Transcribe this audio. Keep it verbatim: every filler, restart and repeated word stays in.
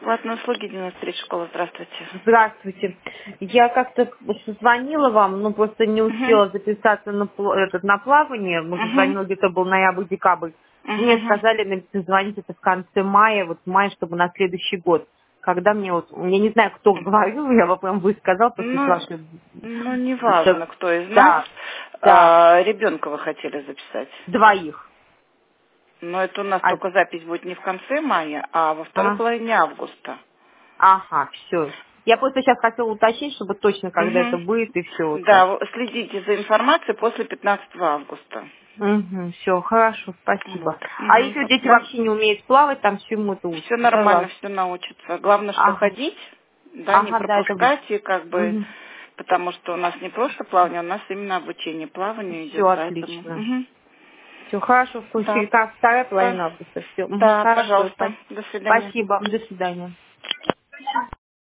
Платные услуги девяносто три школа, здравствуйте. Здравствуйте. Я как-то звонила вам, но просто не Угу. успела записаться на, пл- этот, на плавание. Может, Угу. звонила где-то был ноябрь-декабрь. Мне Угу. сказали на- звонить это в конце мая, вот мая, чтобы на следующий год. Когда мне вот, я не знаю, кто говорил, я вам прям вы сказал после Ну, вашей... ну, неважно, это- кто из нас. Да, да, А, ребенка вы хотели записать. двоих. Но это у нас А- только запись будет не в конце мая, а во второй а, половине августа. ага, все. Я просто сейчас хотела уточнить, чтобы точно, когда это Угу. будет, и все вот Да, как. вы следите за информацией после пятнадцатого августа. Угу, все, хорошо, спасибо. Вот. А если Угу. дети Да. вообще не умеют плавать, там всему-то Все учатся, да, нормально, ладно? все научится. Главное, что Ага, ходить, да, не ага, да, это... пропускать, и как бы, Угу. потому что у нас не просто плавание, у нас именно обучение плаванию идет, Все поэтому. отлично. Мгм. Все хорошо, в Да. случае, как вторая Па- половина августа. Все, Да, хорошо, пожалуйста. спасибо. До свидания. Спасибо, до свидания.